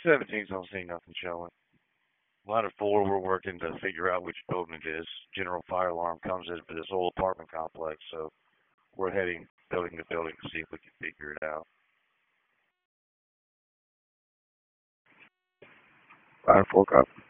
17th, don't see nothing showing. Ladder 4, we're working to figure out which building it is. General fire alarm comes in for this whole apartment complex, so we're heading building to building to see if we can figure it out. Ladder 4 copy.